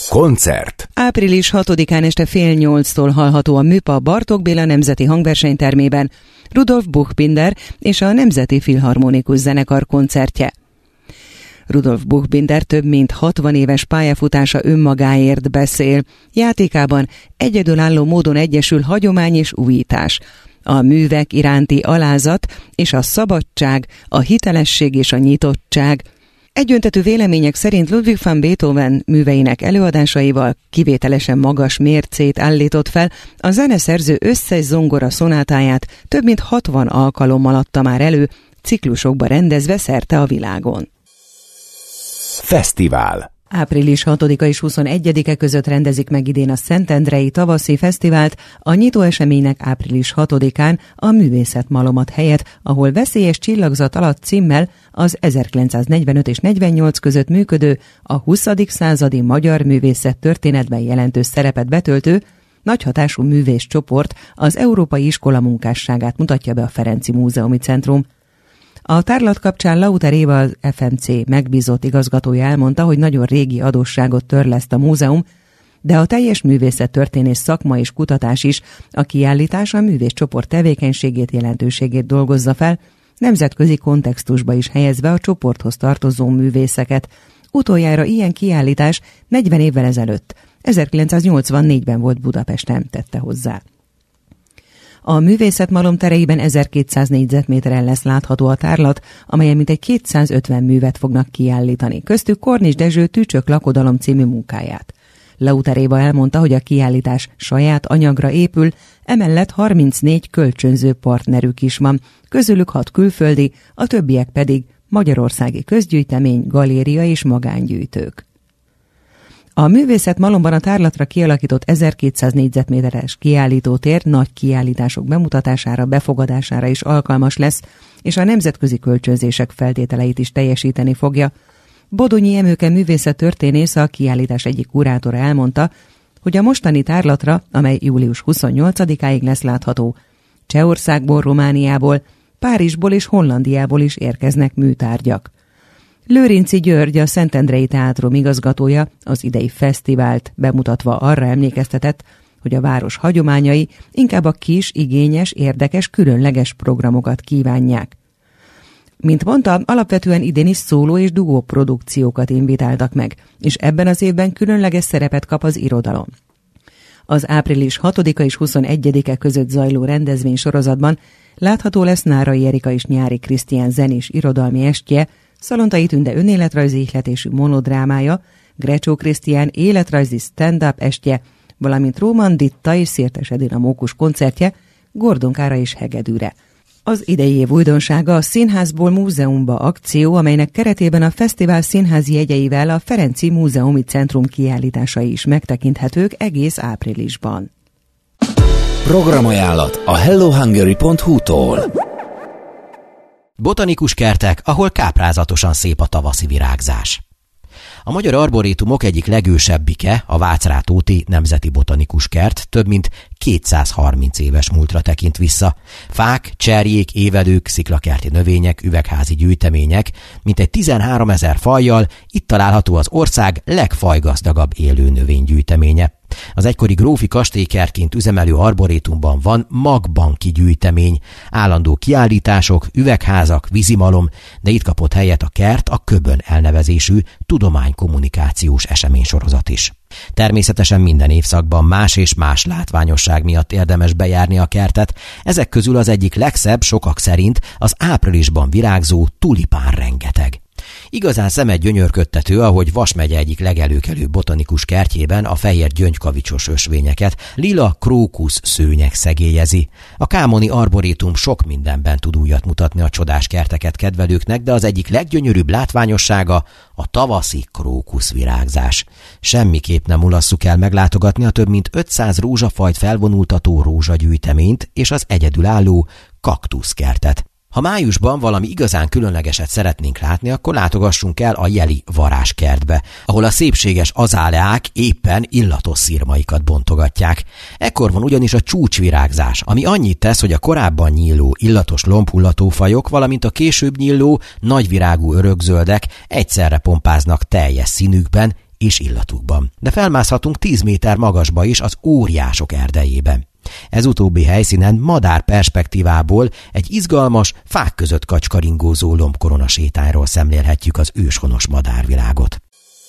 Koncert. Április 6-án este 7:30-tól hallható a Műpa Bartók Béla Nemzeti Hangversenytermében Rudolf Buchbinder és a Nemzeti Filharmonikus Zenekar koncertje. Rudolf Buchbinder több mint 60 éves pályafutása önmagáért beszél. Játékában egyedülálló módon egyesül hagyomány és újítás. A művek iránti alázat és a szabadság, a hitelesség és a nyitottság. Egyöntetű vélemények szerint Ludwig van Beethoven műveinek előadásaival kivételesen magas mércét állított fel, a zeneszerző összes zongora szonátáját több mint 60 alkalommal adta már elő, ciklusokba rendezve szerte a világon. Fesztivál. Április 6-a és 21-e között rendezik meg idén a Szentendrei Tavaszi Fesztivált, a nyitó eseménynek április 6-án a Művészetmalomat helyett, ahol Veszélyes csillagzat alatt címmel az 1945 és 48 között működő, a 20. századi magyar művészet történetben jelentős szerepet betöltő, nagyhatású művészcsoport az Európai Iskola munkásságát mutatja be a Ferenczy Múzeumi Centrum. A tárlat kapcsán Lauter Éva, az FMC megbízott igazgatója elmondta, hogy nagyon régi adósságot törleszt a múzeum, de a teljes művészettörténész szakma és kutatás is a kiállítás a művészcsoport tevékenységét, jelentőségét dolgozza fel, nemzetközi kontextusba is helyezve a csoporthoz tartozó művészeket. Utoljára ilyen kiállítás 40 évvel ezelőtt, 1984-ben volt Budapesten, tette hozzá. A Művészetmalom tereiben 1200 négyzetméteren lesz látható a tárlat, amelyen mintegy 250 művet fognak kiállítani, köztük Kornis Dezső Tücsök lakodalom című munkáját. Lauter Éva elmondta, hogy a kiállítás saját anyagra épül, emellett 34 kölcsönző partnerük is van, közülük 6 külföldi, a többiek pedig magyarországi közgyűjtemény, galéria és magángyűjtők. A Művészetmalomban a tárlatra kialakított 1200 négyzetméteres kiállítótér nagy kiállítások bemutatására, befogadására is alkalmas lesz, és a nemzetközi kölcsönzések feltételeit is teljesíteni fogja. Bodonyi Emőke művészettörténész, a kiállítás egyik kurátora elmondta, hogy a mostani tárlatra, amely július 28-áig lesz látható, Csehországból, Romániából, Párizsból és Hollandiából is érkeznek műtárgyak. Lőrinczi György, a Szentendrei Teátrum igazgatója az idei fesztivált bemutatva arra emlékeztetett, hogy a város hagyományai inkább a kis, igényes, érdekes, különleges programokat kívánják. Mint mondta, alapvetően idén is szóló és dugó produkciókat invitáltak meg, és ebben az évben különleges szerepet kap az irodalom. Az április 6-a és 21-e között zajló rendezvénysorozatban látható lesz Nárai Erika és Nyári Krisztián zenés irodalmi estje, Szalontai Tünde önéletrajzi ihletésű monodrámája, Grecsó Krisztián életrajzi stand-up estje, valamint Róman Ditta és Szirtes Edina Mókus koncertje Gordonkára és Hegedűre. Az idei év újdonsága a Színházból Múzeumba akció, amelynek keretében a fesztivál színházi jegyeivel a Ferenczy Múzeumi Centrum kiállításai is megtekinthetők egész áprilisban. Programajánlat a hellohungary.hu-tól. Botanikus kertek, ahol káprázatosan szép a tavaszi virágzás. A magyar arborétumok egyik legősebbike, a Vácrátóti Nemzeti Botanikus Kert több mint 230 éves múltra tekint vissza. Fák, cserjék, évelők, sziklakerti növények, üvegházi gyűjtemények, mintegy 13 000 fajjal itt található az ország legfajgazdagabb élő növénygyűjteménye. Az egykori grófi kastélykertként üzemelő arborétumban van magbanki gyűjtemény, állandó kiállítások, üvegházak, vízimalom, de itt kapott helyet a kert a Köbön elnevezésű tudománykommunikációs eseménysorozat is. Természetesen minden évszakban más és más látványosság miatt érdemes bejárni a kertet, ezek közül az egyik legszebb sokak szerint az áprilisban virágzó tulipán rengeteg. Igazán szemet gyönyörködtető, ahogy Vas megye egyik legelőkelőbb botanikus kertjében a fehér gyöngykavicsos ösvényeket lila krókusz szőnyeg szegélyezi. A kámoni arborétum sok mindenben tud újat mutatni a csodás kerteket kedvelőknek, de az egyik leggyönyörűbb látványossága a tavaszi krókusz virágzás. Semmiképp nem mulasszuk el meglátogatni a több mint 500 rózsafajt felvonultató rózsagyűjteményt és az egyedülálló kaktuszkertet. Ha májusban valami igazán különlegeset szeretnénk látni, akkor látogassunk el a Jeli varázskertbe, ahol a szépséges azáleák éppen illatos szirmaikat bontogatják. Ekkor van ugyanis a csúcsvirágzás, ami annyit tesz, hogy a korábban nyíló illatos lombhullató fajok, valamint a később nyíló nagyvirágú örökzöldek egyszerre pompáznak teljes színükben, és illatukban. De felmászhatunk 10 méter magasba is az óriások erdejében. Ez utóbbi helyszínen madár perspektívából egy izgalmas, fák között kacskaringózó lombkorona sétányról szemlélhetjük az őshonos madárvilágot.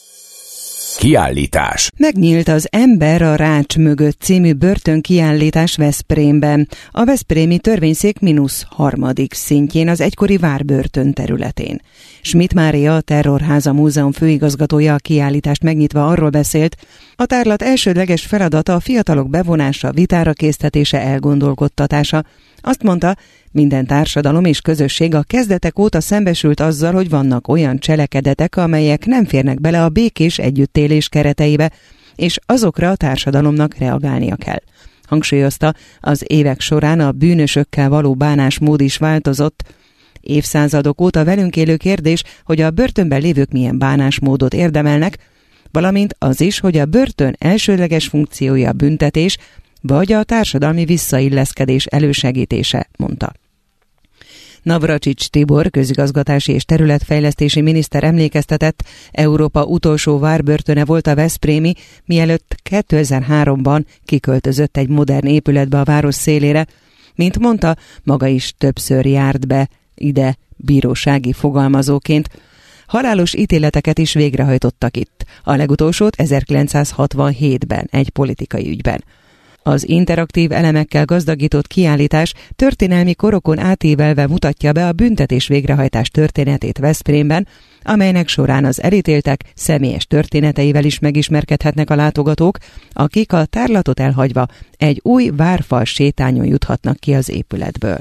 Kiállítás. Megnyílt az Ember a rács mögött című börtönkiállítás Veszprémben, a veszprémi törvényszék -3. szintjén az egykori várbörtön területén. Schmidt Mária, a Terrorháza Múzeum főigazgatója a kiállítást megnyitva arról beszélt, a tárlat elsődleges feladata a fiatalok bevonása, vitára késztetése, elgondolkodtatása. Azt mondta, minden társadalom és közösség a kezdetek óta szembesült azzal, hogy vannak olyan cselekedetek, amelyek nem férnek bele a békés együttélés kereteibe, és azokra a társadalomnak reagálnia kell. Hangsúlyozta, az évek során a bűnösökkel való bánásmód is változott. Évszázadok óta velünk élő kérdés, hogy a börtönben lévők milyen bánásmódot érdemelnek, valamint az is, hogy a börtön elsődleges funkciója a büntetés, vagy a társadalmi visszailleszkedés elősegítése, mondta. Navracsics Tibor, közigazgatási és területfejlesztési miniszter emlékeztetett, Európa utolsó várbörtöne volt a veszprémi, mielőtt 2003-ban kiköltözött egy modern épületbe a város szélére. Mint mondta, maga is többször járt be ide bírósági fogalmazóként. Halálos ítéleteket is végrehajtottak itt, a legutolsót 1967-ben egy politikai ügyben. Az interaktív elemekkel gazdagított kiállítás történelmi korokon átívelve mutatja be a büntetés végrehajtás történetét Veszprémben, amelynek során az elítéltek személyes történeteivel is megismerkedhetnek a látogatók, akik a tárlatot elhagyva egy új várfal sétányon juthatnak ki az épületből.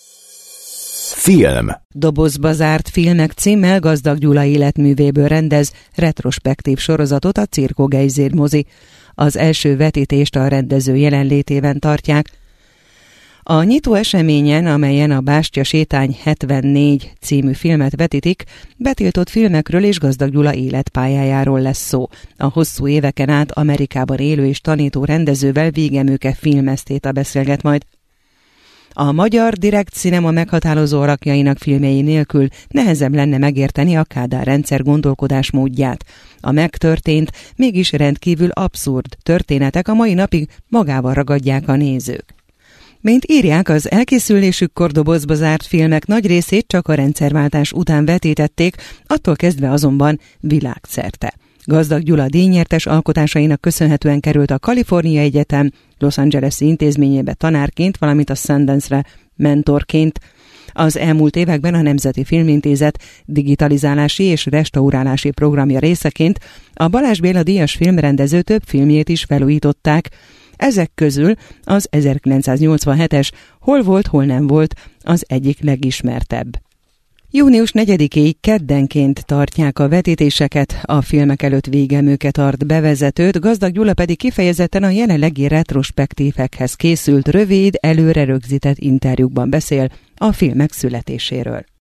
Film. Dobozba zárt filmek címmel Gazdag Gyula életművéből rendez retrospektív sorozatot a Cirko Gejzér mozi. Az első vetítést a rendező jelenlétében tartják. A nyitó eseményen, amelyen a Bástya sétány 74 című filmet vetítik, betiltott filmekről és Gazdag Gyula életpályájáról lesz szó. A hosszú éveken át Amerikában élő és tanító rendezővel Végemőke filmesztéta beszélget majd. A magyar direkt cinema meghatározó alakjainak filmjei nélkül nehezebb lenne megérteni a Kádár rendszer gondolkodásmódját. A megtörtént, mégis rendkívül abszurd történetek a mai napig magával ragadják a nézők. Mint írják, az elkészülésükkor dobozba zárt filmek nagy részét csak a rendszerváltás után vetítették, attól kezdve azonban világszerte. Gazdag Gyula díjnyertes alkotásainak köszönhetően került a Kalifornia Egyetem Los Angeles-i intézményébe tanárként, valamint a Sundance-re mentorként. Az elmúlt években a Nemzeti Filmintézet digitalizálási és restaurálási programja részeként a Balázs Béla díjas filmrendező több filmjét is felújították. Ezek közül az 1987-es Hol volt, hol nem volt az egyik legismertebb. Június 4-éig keddenként tartják a vetítéseket, a filmek előtt Végemőke tart bevezetőt, Gazdag Gyula pedig kifejezetten a jelenlegi retrospektívekhez készült rövid, előre rögzített interjúkban beszél a filmek születéséről.